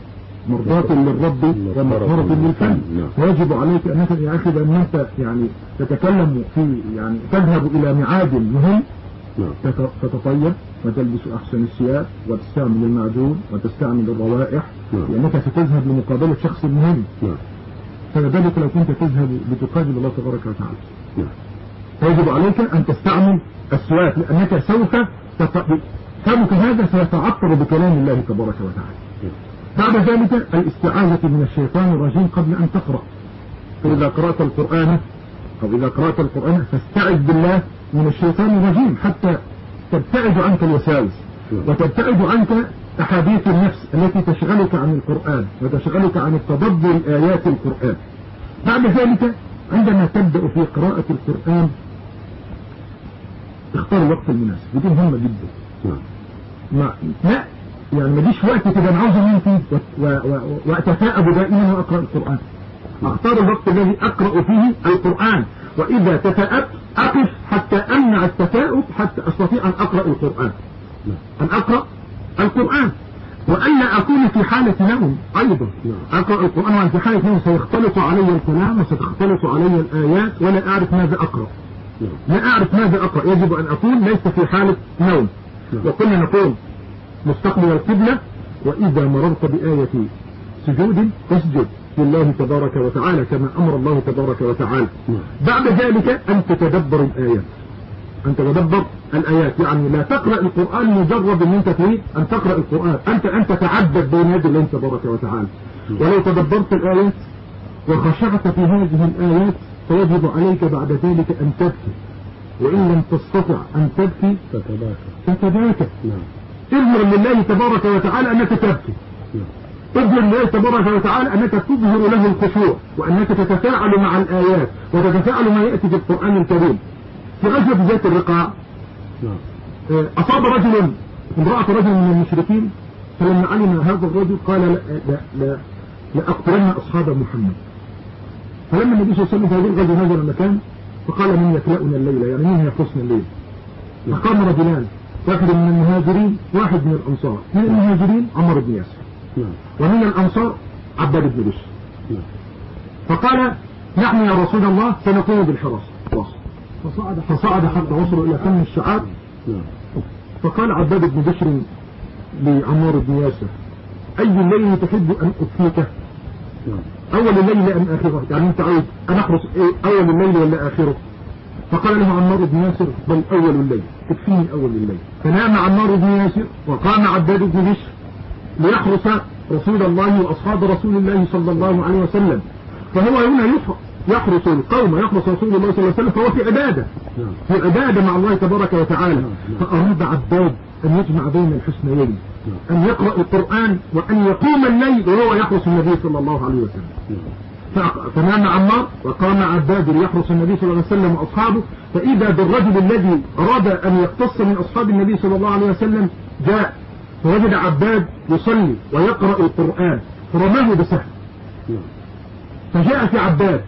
مرضاة للرب ومغفرة للفم. ويجب عليك أنك يا أخي بأن أنت يعني تتكلم في يعني تذهب إلى ميعاد مهم تتطيب وتلبس أحسن الثياب وتستعمل المعجون وتستعمل الروائح لأنك ستذهب لمقابلة شخص مهم. فلذلك لو كنت تذهب لتقابل الله تبارك وتعالى فيجب عليك أن تستعمل السواك لأنك سوف فمك هذا سيتعطر بكلام الله تبارك وتعالى. بعد ذلك الاستعاذة من الشيطان الرجيم قبل أن تقرأ. فإذا قرأت القرآن أو إذا قرأت القرآن فاستعذ بالله من الشيطان الرجيم حتى تبتعد عنك الوساوس وتبتعد عنك أحاديث النفس التي تشغلك عن القرآن وتشغلك عن التدبر آيات القرآن. بعد ذلك عندما تبدأ في قراءة القرآن اختار الوقت المناسب، ودي مهمة جدا. لا يعني ما جيش وقت كده انا عاوز انام فيه واتثاءب دائما واقرا القرآن. اختار الوقت الذي اقرا فيه القرآن، واذا تثاءبت اقف حتى امنع التثاؤب حتى استطيع ان اقرا القرآن. والا اكون في حالة نوم ايضا. اقرا القرآن وانا في حالة نوم سيختلط علي الكلام وستختلط علي الايات ولا اعرف ماذا اقرا. يجب ان اكون ليس في حالة نوم. وكنا نقول مستقبل القبلة وإذا مررت بآية سجود فاسجد لله تبارك وتعالى كما أمر الله تبارك وتعالى. بعد ذلك أن تتدبر الآيات، يعني لا تقرأ القرآن مجرد أن أنت تريد أن تقرأ القرآن، أنت تتعبد بين يدي الله تبارك وتعالى. ولو تدبرت الآيات وخشعت في هذه الآيات فيجب عليك بعد ذلك أن تبكي، وإن لم تستطع أن تبكي فتباكى. اظهر لله تبارك وتعالى أنك تبكي، اظهر لله تبارك وتعالى أنك تظهر له الخشوع وأنك تتفاعل مع الآيات وتتفاعل ما يأتي في القرآن الكريم. في غزوة ذات الرقاع أصاب امرأة رجل من المشركين، فلما علم هذا الرجل قال لأقتلن أصحاب محمد. فلما النبي صلى الله عليه وسلم في هذه الغزوة نزل المكان فقال من يكلأنا الليلة، يعني مين هيحرسنا الليل؟ فقام رجلان، واحد من المهاجرين واحد من الأنصار. من المهاجرين عمر بن ياسر ومن الأنصار عباد بن بشر. فقال نحن يا رسول الله سنقوم بالحراسة. فصعد حتى وصلوا إلى فم الشعاب. فقال عباد بن بشر لعمار بن ياسر أي الليل تحب أن أكفيك؟ أول الليل أم آخره؟ يعني أنت عايز أن أحرس أول الليل ولا آخره؟ فقال له عمار بن ياسر بل أول الليل، تكفيني أول الليل. فنام عمار بن ياسر وقام عباد بن بشر ليحرس رسول الله وأصحاب رسول الله صلى الله عليه وسلم. فهو هنا يحرس القوم، يحرس رسول الله صلى الله عليه وسلم، فهو في عبادة مع الله تبارك وتعالى. فأراد عباد أن يجمع بين الحسنيين، أن يقرأ القرآن وأن يقوم الليل وهو يحرس النبي صلى الله عليه وسلم. فنام عمار وقام عباد ليحرس النبي صلى الله عليه وسلم وأصحابه. فإذا بالرجل الذي أراد أن يقتص من أصحاب النبي صلى الله عليه وسلم جاء فوجد عباد يصلي ويقرأ القرآن فرماه بسهم. فجاء في عباد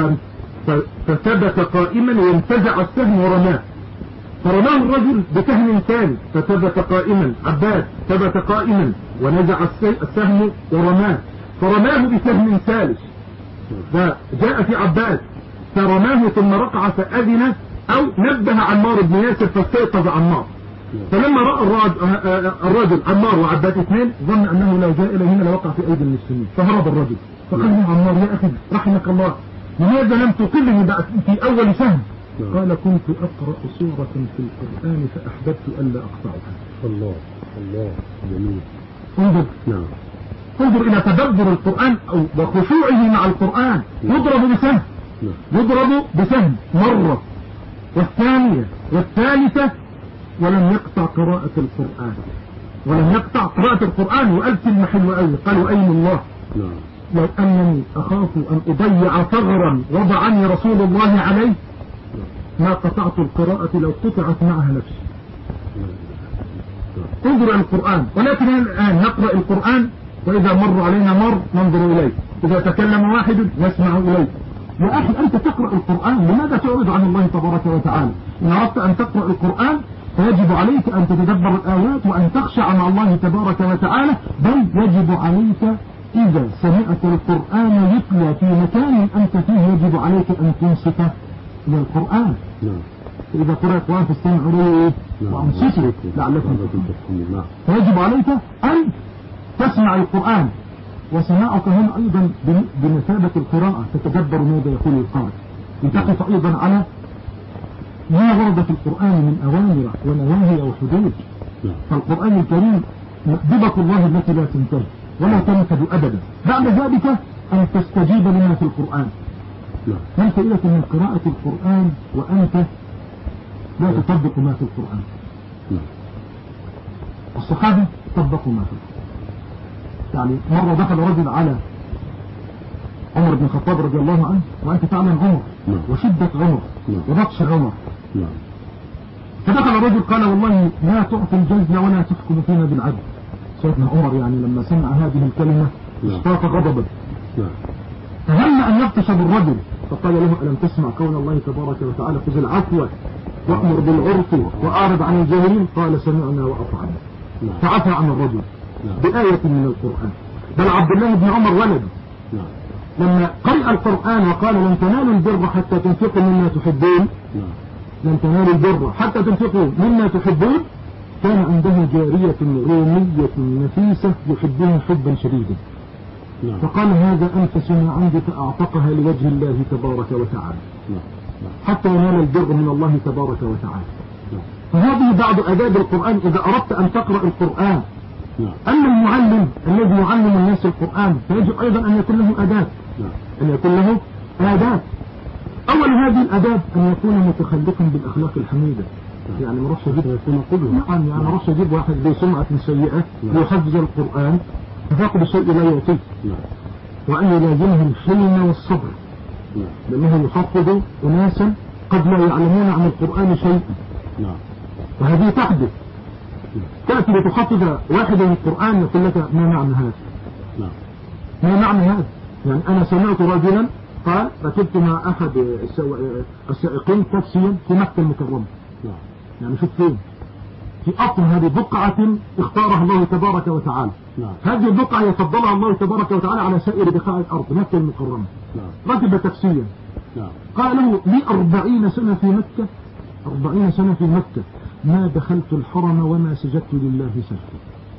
فثبت قائما وانتزع السهم ورماه، فرماه الرجل بسهم ثاني فثبت قائما. عباد ثبت قائما ونزع السهم ورماه، فرماه بسهم ثالث. فجاء في عباد فرماه ثم رقع فأذن أو نبه عمار بن ياسر فاستيقظ عمار. فلما رأى الرجل عمار وعباد اثنين ظن أنه لو جاء إلى هنا لوقع في أيدي المسلمين، فهرب الرجل. فقال له عمار يا أخي رحمك الله لماذا لم تقلني بعد في أول سهم؟ قال كنت أقرأ سورة في القرآن فأحببت ألا أقطعها. الله جميل. انظر إلى تدبر القرآن وخشوعه مع القرآن. يضرب بسهم مرة والثانية والثالثة ولم يقطع قراءة القرآن. وقال كلمة حلوة قوي، قالوا أين الله؟ لو أنني أخاف أن أضيع ثغرا وضعني رسول الله عليه ما قطعت القراءة لو قطعت معها نفسي. انظر القرآن. ولكن الآن نقرأ القرآن وإذا مر علينا ننظر إليه، إذا تكلم واحد نسمع إليه. يا أخي أنت تقرأ القرآن، لماذا تعرض عن الله تبارك وتعالى؟ إن أردت أن تقرأ القرآن فيجب عليك أن تتدبر الآيات وأن تخشع مع الله تبارك وتعالى، بل يجب عليك إذا سمعت القرآن يتلى في مكان أنت فيه يجب عليك أن تنصت إلى القرآن. إذا قرأ القرآن فاستمعوا له وأنصتوا لعلكم تفلحون. فيجب عليك أن تسمع القرآن، وسماعك هنا أيضا بمثابة القراءة، تتدبر ماذا يقول القارئ، لتقف أيضا على ما ورد في القرآن من أوامر ونواهي وحدود. فالقرآن الكريم مأدبة الله التي لا تنتهي ولا تنفذ أبدا. بعد ذلك أن تستجيب لما في القرآن. ما فائدة من قراءة القرآن وأنت لا تطبق ما في القرآن؟ الصحابة طبقوا ما في القرآن. يعني مرة دخل رجل على عمر بن الخطاب رضي الله عنه، وأنت تعلم عمر وشدة عمر وبطش عمر. فدخل الرجل قال والله لا تعطي الجزية ولا تحكم فينا بالعدل. سيدنا عمر يعني لما سمع هذه الكلمة اشتاق غضبا، فهم أن يبطش بالرجل، فقال له ألم تسمع قول الله تبارك وتعالى خذ العفو وأمر بالعرف وأعرض عن الجاهلين؟ قال سمعنا وأطعنا، فعفى عن الرجل بآية من القرآن. بل عبد الله بن عمر ولد لما قرأ القرآن وقال لن تنالوا البر حتى تنفقوا مما تحبون، لن تنالوا البر حتى تنفقوا مما تحبون، كان عنده جارية رومية نفيسة يحبها حبا شديدا، فقال هذا أنفس ما عندي فأعتقها لوجه الله تبارك وتعالى حتى ينال البر من الله تبارك وتعالى. فهذه بعض آداب القرآن إذا أردت أن تقرأ القرآن. أما المعلم الذي يعلم الناس القرآن فيجب أيضا أن يكون له آداب، أن يكون له آداب. أول هذه الآداب أن يكون متخلقا بالأخلاق الحميدة، يعني ما رحش أجيب يعني ما رحش أجيب واحد بسمعة سيئة يحفظ القرآن ففاقد الشيء لا يعطيه، وأن يلازمه الحلم والصبر، لأنه يحفظ أناسا قد لا يعلمون عن القرآن شيئا، وهذه تحدث. تأتي لتحفظ واحد من القرآن يقول لك ما معنى هذا؟ ما معنى هذا؟ يعني أنا سمعت رجلا قال ركبت مع أحد السائقين تاكسيا في مكة المكرمة، يعني شوف فين، في أصل هذه بقعة اختارها الله تبارك وتعالى. هذه البقعة يفضلها الله تبارك وتعالى على سائر بقاع الأرض، مكة المكرمة. ركب تاكسيا قال له لي 40 سنة في مكة، 40 سنة في مكة ما دخلت الحرم وما سجدت لله سجدا.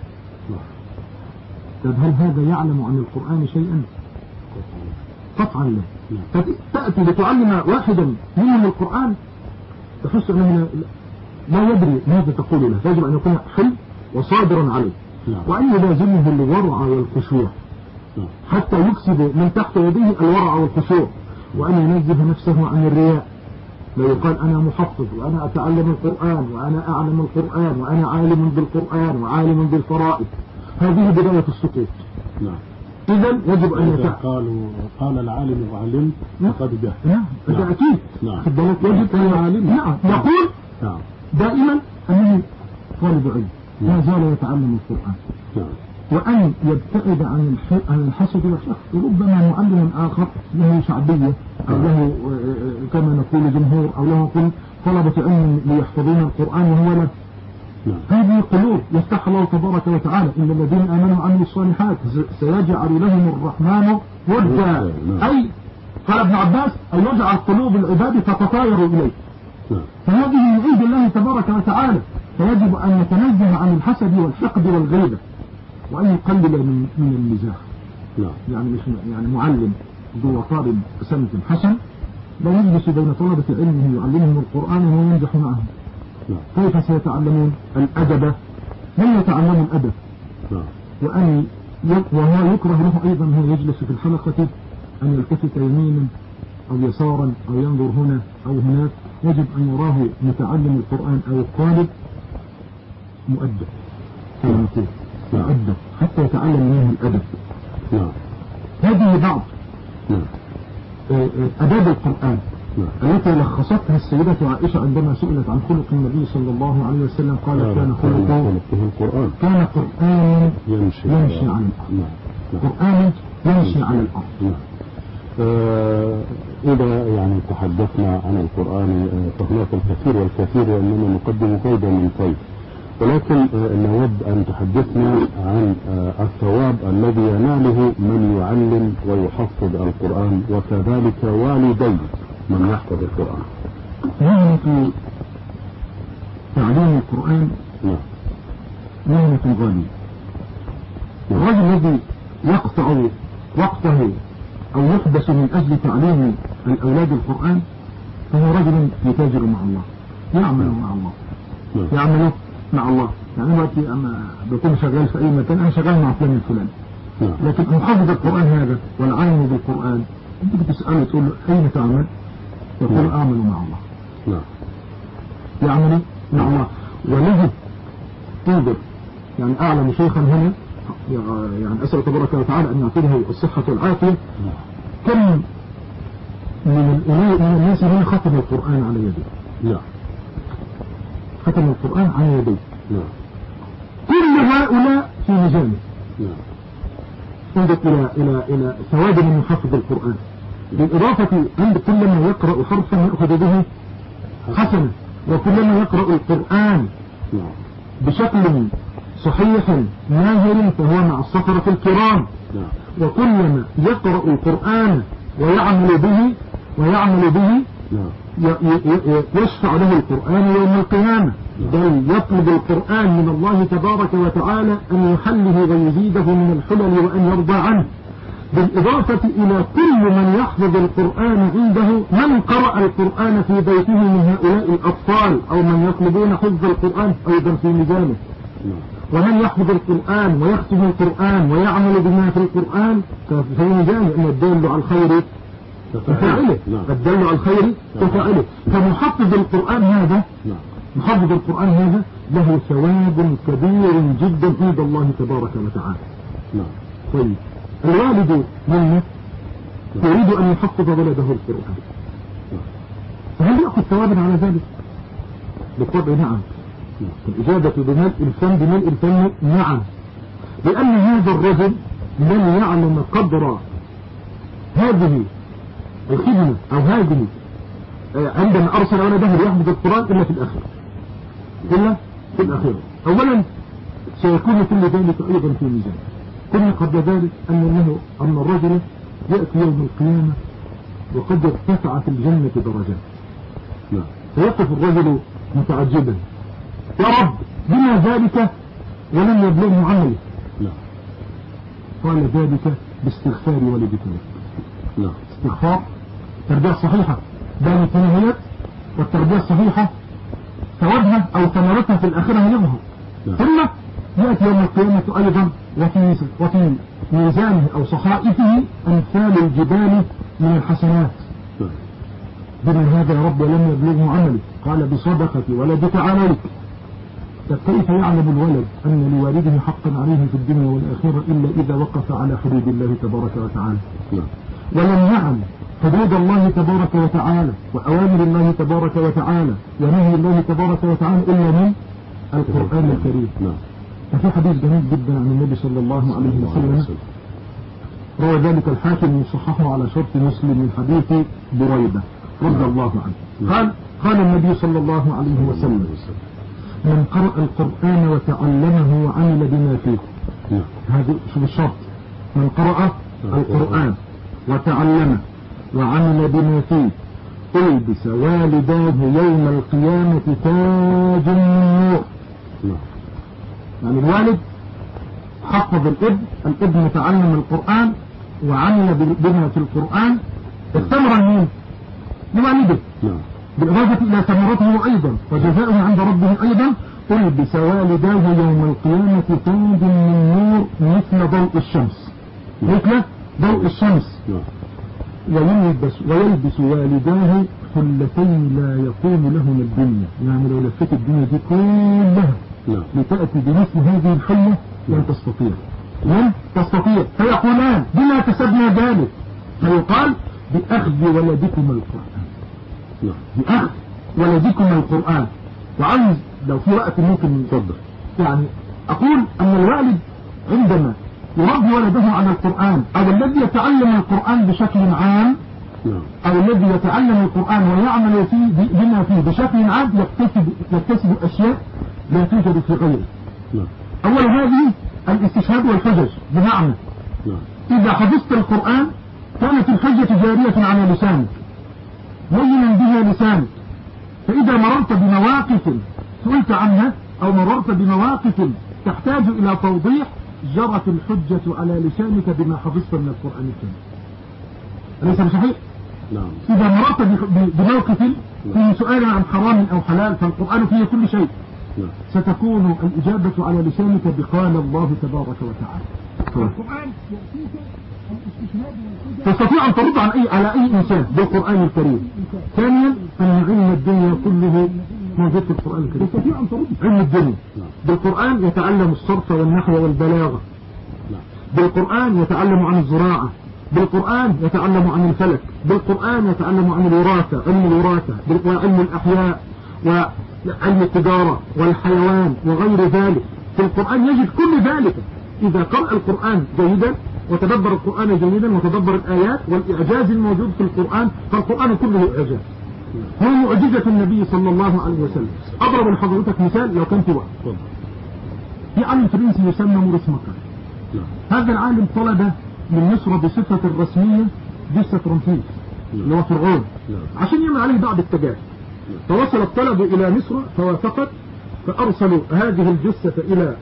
طب هل هذا يعلم عن القرآن شيئا؟ قطعا لا. فتأتي لتعلم واحدا منهم القرآن تحس أنه لا يدري ماذا تقول له، فيجب أن يكون حل وصادرا عليه، وأن يلازمه الورع والخشوع حتى يكسب من تحت يديه الورع والخشوع، وأن ينزه نفسه عن الرياء. لا يقال أنا محفظ وأنا أتعلم القرآن وأنا أعلم القرآن وأنا عالم بالقرآن وعالم بالفرائض، هذه بداية السقوط. إذن يجب أن قال العالم وعلم فقد جهل. هذا أكيد. يجب أن يعلم. يقول دائما أنه طالب علم ما زال يتعلم القرآن، وأن يبتعد عن الحسد والشخص. ربما معلم آخر له شعبية أو له كما نقول جمهور أو له طلبة علم ليحفظون القرآن وهو لا. هذه قلوب يفتح الله تبارك وتعالى إن الذين آمنوا وعملوا الصالحات سيجعل لهم الرحمن ودا، أي قال ابن عباس أن يجعل قلوب العباد تتطاير إليه. فهذه من عند الله تبارك وتعالى، فيجب أن يتنزه عن الحسد والحقد والغيبة، وأن يقلل من المزاح. يعني مش يعني معلم ذو طالب سمت حسن لا يجلس بين طلبة علمه يعلمهم القرآن وهو ينجح معهم. كيف سيتعلمون الأدب؟ من يتعلم الأدب؟ وهو يكره له أيضا هو يجلس في الحلقة أن يلتفت يمينا أو يسارا أو ينظر هنا أو هناك. يجب أن يراه متعلم القرآن أو الطالب مؤدب، مؤدب حتى يتعلم منه الأدب. هذه بعض أداب القرآن التي لخصتها السيدة عائشة عندما سئلت عن خلق النبي صلى الله عليه وسلم قالت كان خلقه القرآن، كان قرآن يمشي على الأرض، قرآن يمشي على الأرض. إذا يعني تحدثنا عن القرآن فهناك الكثير والكثير، وأننا نقدم فيضا من فيض، ولكن نود أن تحدثنا عن الثواب الذي يناله من يعلم ويحفظ القرآن وكذلك والدي من يحفظ القرآن. مهنة تعليم القرآن مهنة غالية. الرجل الذي يقطع وقته أو يحبس من أجل تعليم الأولاد القرآن فهو رجل يتاجر مع الله، يعمل مع الله، يعمل مع الله. يعني وقتي أما بكون شغال في أي مكان أنا شغال مع فلان الفلاني، لكن محافظ القرآن هذا والعالم بالقرآن أنت بتسأله تقول له أين تعمل؟ يقول أعمل مع الله. يعمل مع الله. وله تنظر يعني أعلم شيخا هنا، يعني أسأل تبارك وتعالى أن يعطيه الصحة والعافية، كم من الناس هنا ختم القرآن على يديه. ختم القرآن على يديه. كل هؤلاء في مجانه. انظر إلى ثواب من يحفظ القرآن، بالإضافة عند كل من يقرأ حرفا يأخذ به حسنة، وكلما يقرأ القرآن بشكل صحيح ماهر فهو مع السفرة الكرام، وكلما يقرأ القرآن ويعمل به يشفع له القرآن يوم القيامة، بل يطلب القرآن من الله تبارك وتعالى أن يحله ويزيده من الحلل وأن يرضى عنه. بالإضافة إلى كل من يحفظ القرآن عنده من قرأ القرآن في بيته من هؤلاء الأطفال أو من يطلبون حفظ القرآن أيضا في مجانه، ومن يحفظ القرآن ويختم القرآن ويعمل بما في القرآن ففي مجانه، أن الدال على الخير كفاعله، الدال على الخير كفاعله. فمحفظ القرآن هذا محفظ القرآن هذا له ثواب كبير جدا عند الله تبارك وتعالى. طيب الوالد منه يريد أن يحفظ ولده القرآن، فهل يأخذ ثوابا على ذلك؟ بالطبع نعم. الإجابة بملء الفم نعم، لأن هذا الرجل لن يعلم قدر هذه الخدمة أو هذه عندما أرسل ولده ليحفظ القرآن إلا في الأخير. أولا سيكون كل ذلك أيضا في ميزان. كنا قبل ذلك أن الرجل يأتي يوم القيامة وقد ارتفع في الجنة درجات، فيقف الرجل متعجبا: يا رب بما ذلك ولم يبلغه عمله؟ قال: ذلك باستغفار والدك لك. استغفار تربية صحيحة بين التنهيات، والتربية الصحيحة ثوابها أو ثمرتها في الآخرة يظهر. ثم يأتي يوم القيامة أيضا وفي ميزانه أو صحائفه أمثال الجبال من الحسنات. بما هذا يا رب ولم يبلغه عمله؟ قال: بصدقة ولدك عليك. فكيف يعلم الولد أن لوالده حقا عليه في الدنيا والآخرة إلا إذا وقف على حدود الله تبارك وتعالى؟ ولم يعلم حدود الله تبارك وتعالى وأوامر الله تبارك وتعالى ونهي الله تبارك وتعالى إلا من القرآن الكريم. ففي حديث جميل جدا عن النبي صلى الله عليه وسلم روى ذلك الحاكم وصححه على شرط مسلم من حديث بريدة رضي الله عنه. قال النبي صلى الله عليه وسلم: من قرأ القرآن وتعلمه وعمل بما فيه. هذا شو الشرط: من قرأ القرآن وتعلمه وعمل بما فيه ألبس والداه يوم القيامة تاج من نور. يعني الوالد حفظ الابن تعلم القرآن وعمل بما في القرآن، الثمرة مين؟ لوالده، بالإضافة إلى ثمرته أيضا وجزاؤه عند ربه أيضا. ألبس والداه يوم القيامة تاج من نور مثل ضوء الشمس، مثل ضوء الشمس. ويلبس والداه حلتين لا يقوم لهما الدنيا. يعني لو لفت الدنيا دي كلها لتأتي بمثل هذه الحلة لن تستطيع. فيقولان: بما كسبنا ذلك؟ فيقال: بأخذ ولدكم القرآن. بأخذ ولدكم القرآن. وعايز لو في وقت ممكن نصدر، يعني أقول أن الوالد عندما يربي ولده على القرآن، أو الذي يتعلم القرآن بشكل عام، أو الذي يتعلم القرآن ويعمل بما فيه بشكل عام، يكتسب أشياء لا توجد في غيره. أول هذه الاستشهاد والحجج، بمعنى إذا حفظت القرآن كانت الحجة جارية على لسانك لينا بها لسانك، فإذا مررت بمواقف سئلت عنها أو مررت بمواقف تحتاج إلى توضيح جرت الحجة على لسانك بما حفظت من القرآن الكريم. أليس بصحيح؟ نعم. إذا مررت بموقف فيه سؤال عن حرام أو حلال فالقرآن فيه كل شيء، ستكون الإجابة على لسانك بقال الله تبارك وتعالى. القرآن تستطيع أن ترد على أي إنسان بالقرآن الكريم. ثانيا أن علم الدنيا كله موجود في القرآن الكريم. تستطيع أن ترد علم الدنيا بالقرآن، يتعلم الصرف والنحو والبلاغة، بالقرآن يتعلم عن الزراعة، بالقرآن يتعلم عن الفلك، بالقرآن يتعلم عن الوراثة، علم الوراثة، وعلم الأحياء وعلم التجارة والحيوان وغير ذلك. في القرآن يجد كل ذلك إذا قرأ القرآن جيدا وتدبر القرآن جيدا وتدبر الآيات والإعجاز الموجود في القرآن، فالقرآن كله إعجاز. هو معجزة النبي صلى الله عليه وسلم. أضرب لحضرتك مثال لو كنت وقت. في عالم فرنسي يسمى موريس مكر. هذا العالم طلب من مصر بصفة الرسمية جثة رمسيس اللي هو فرعون عشان يعمل عليه بعض التجارب. فوصل الطلب إلى مصر فوافقت، فأرسلوا هذه الجثة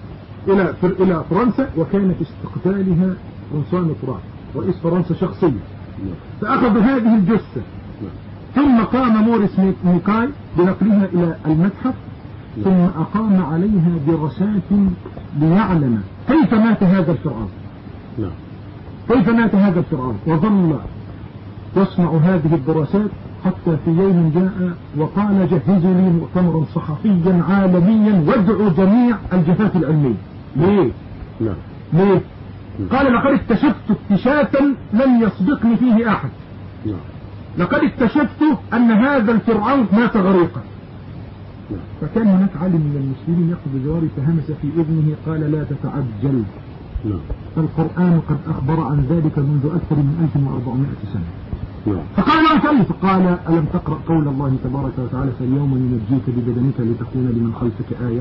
إلى فرنسا، وكانت استقبالها قنصان فرنسا رئيس فرنسا شخصيا. فأخذ هذه الجثة ثم قام موريس ميكاي بنقلها إلى المتحف، ثم أقام عليها دراسات ليعلم كيف مات هذا الفرعون، كيف مات هذا الفرعون، وظل يصنع هذه الدراسات حتى في يوم جاء وقال جهزوا لي مؤتمرا صحفيا عالميا وادعوا جميع الجهات العلمية. ليه؟ ليه؟ قال لقد اكتشفت اكتشافا لم يسبقني فيه أحد. لقد اكتشفت أن هذا الفرعون مات غريقا. فكان هناك عالم من المسلمين يأخذ بجواره فهمس في إذنه قال لا تتعجل، القرآن قد أخبر عن ذلك منذ أكثر من 1400 سنة. فقال له كيف؟ قال ألم تقرأ قول الله تبارك وتعالى فاليوم ننجيك ببدنك لتكون لمن خلفك آية.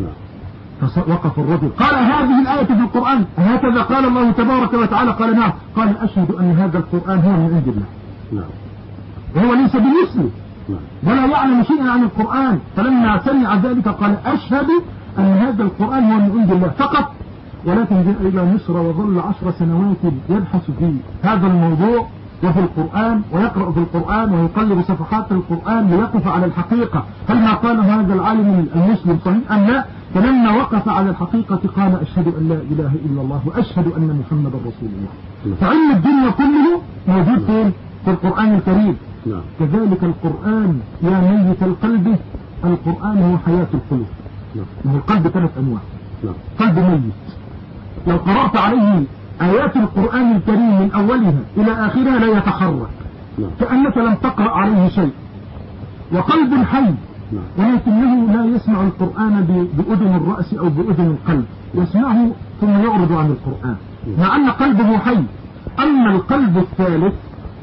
فوقف الرجل قال هذه الآية في القرآن هكذا قال الله تبارك وتعالى؟ قال نعم. قال أشهد أن هذا القرآن هو من عند الله، وهو ليس بمثله ولا يعلم شيئا عن القرآن. فلما سمع ذلك قال أشهد أن هذا القرآن هو من عند الله فقط. ولكن جاء إلى مصر وظل 10 سنوات يبحث في هذا الموضوع وفي القرآن، ويقرأ في القرآن ويقلب صفحات القرآن ليقف على الحقيقة هل ما قال هذا العالم المسلم صحيح أم لا. فلما وقف على الحقيقة قال أشهد أن لا إله إلا الله وأشهد أن محمد رسول الله. فعلم الدنيا كله موجود في القرآن الكريم. كذلك القرآن يا ميت القلب، القرآن هو حياة القلوب. القلب 3 أنواع. قلب ميت لو قرأت عليه آيات القرآن الكريم من أولها إلى آخرها لا يتحرك كأنك لم تقرأ عليه شيء. وقلب حي ولكنه لا يسمع القرآن بأذن الرأس أو بأذن القلب، يسمعه ثم يعرض عن القرآن مع أن قلبه حي. أما القلب الثالث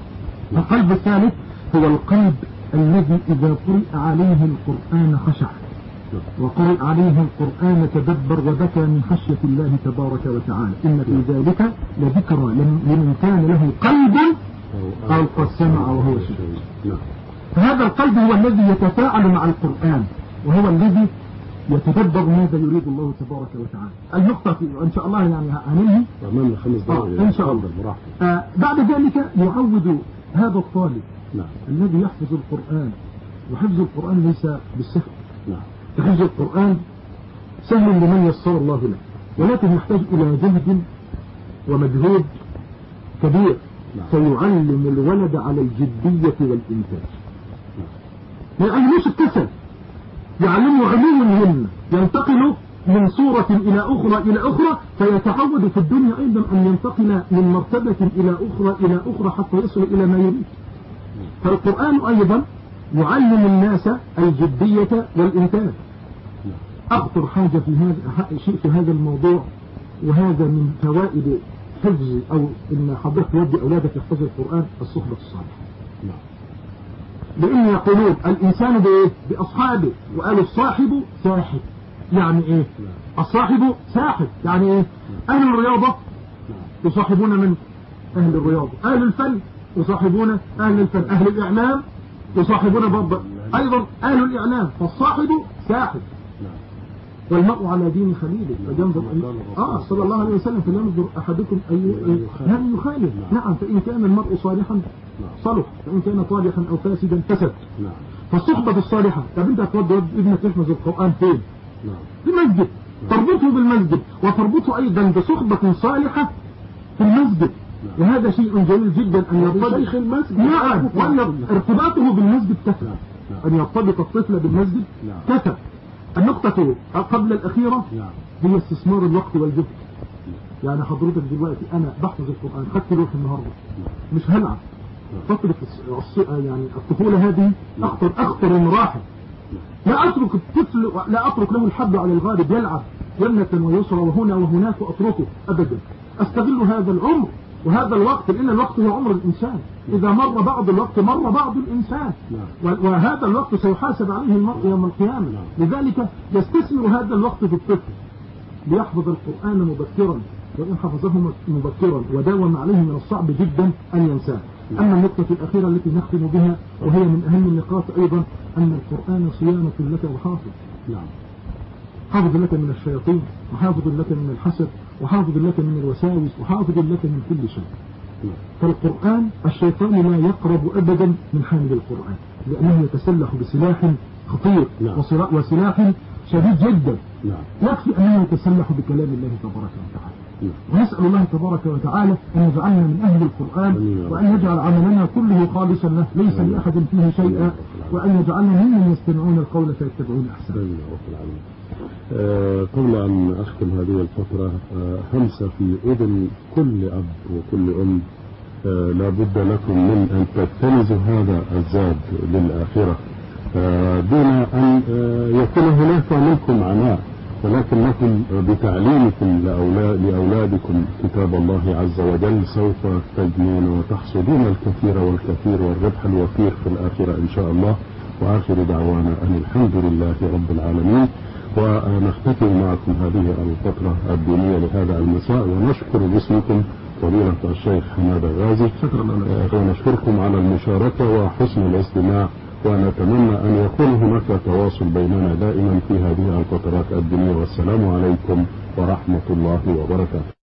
هو القلب الذي إذا قرئ عليه القرآن خشع، وقرئ عليه القرآن تدبر وبكى من خشية الله تبارك وتعالى. إن في ذلك لذكرى لمن كان له قلب ألقى السمع وهو شهيد. فهذا القلب هو الذي يتفاعل مع القرآن، وهو الذي يتدبر ماذا يريد الله تبارك وتعالى. النقطة إن شاء الله يعني هننهي أمام 5 دقائق إن شاء الله. بعد ذلك يعود هذا الطالب الذي يحفظ القرآن، وحفظ القرآن ليس بالسهل. حفظ القرآن سهل لمن يسر الله له، ولكن يحتاج إلى جهد ومجهود كبير سيعلم الولد على الجدية والإنتاج. ما يعلموش الكسل، يعلمه علو الهمة، ينتقل من صورة إلى أخرى فيتعود في الدنيا أيضا أن ينتقل من مرتبة إلى أخرى حتى يصل إلى ما يريد. فالقرآن أيضا يعلم الناس الجدية والإنتاج. أخطر حاجة في هذا الموضوع، وهذا من فوائد حفظ أو إن حضرتك تودي أولادك يحفظوا القرآن، الصحبة الصالحة. لأن يقولون الإنسان بأصحابه، وقالوا الصاحب ساحب. يعني ايه؟ الصاحب ساحب، يعني ايه؟ اهل الرياضة يصاحبون من اهل الرياضة، اهل الفن يصاحبون اهل الفن، اهل الاعلام يصاحبون برضه ايضا اهل الاعلام، فالصاحب ساحب. والمرء على دين خليله فلينظر صلى الله عليه وسلم فلينظر احدكم من يخالف. نعم، فان كان المرء صالحا صلح، فان كان صالحا او فاسدا فسد. فالصحبة الصالحة، طب انت هتودي ابنك يحفظ القرآن فين؟ في المسجد، تربطه بالمسجد وتربطه ايضا بصحبة صالحة في المسجد، وهذا شيء جميل جدا ان يرتبط شيخ المسجد. نعم، وان ارتباطه بالمسجد كفى، ان يرتبط الطفل بالمسجد كفى. النقطة قبل الأخيرة هي استثمار الوقت والجهد. يعني حضرتك دلوقتي أنا بحفظ القرآن، خدت روح النهاردة، مش هلعب. فترة يعني الطفولة هذه أخطر مراحل. لا أترك الطفل، لا أترك له الحد على الغالب يلعب يمنة ويسرى وهنا وهناك وأتركه أبدا. أستغل هذا العمر وهذا الوقت، لأن الوقت هو عمر الإنسان، إذا مر بعض الوقت مر بعض الإنسان، وهذا الوقت سيحاسب عليه المرء يوم القيامة. لذلك يستثمر هذا الوقت في الطفل ليحفظ القرآن مبكرا، وإن حفظه مبكرا وداوم عليه من الصعب جدا أن ينساه. أما النقطة الأخيرة التي نختم بها وهي من أهم النقاط أيضا، أن القرآن صيانة لك وحافظ. حافظ لك من الشياطين، وحافظ لك من الحسد، وحافظ لك من الوساوس، وحافظ لك من كل شيء. فالقرآن الشيطان لا يقرب أبدا من حامل القرآن، لأنه يتسلح بسلاح خطير وسلاح شديد جدا. يكفي أنه يتسلح بكلام الله تبارك وتعالى. ونسأل الله تبارك وتعالى أن يجعلنا من أهل القرآن، وأن يجعل عملنا كله خالصا له ليس لأحد فيه شيئا، وأن يجعلنا ممن يستمعون القول فيتبعون أحسنه. قبل أن أختم هذه الفترة، همسة في أذن كل أب وكل أم، لا بد لكم من أن تكتنزوا هذا الزاد للآخرة، دون أن يكون هناك منكم عناء، ولكنكم بتعليمكم لأولادكم كتاب الله عز وجل سوف تجنون وتحصدون الكثير والكثير والربح الوفير في الآخرة إن شاء الله. وآخر دعوانا أن الحمد لله رب العالمين. ونختتم معكم هذه الفترة الدينية لهذا المساء، ونشكر باسمكم فضيلة الشيخ حماد الغازي، ونشكركم على المشاركة وحسن الاستماع، ونتمنى أن يكون هناك تواصل بيننا دائما في هذه الفترات الدينية. والسلام عليكم ورحمة الله وبركاته.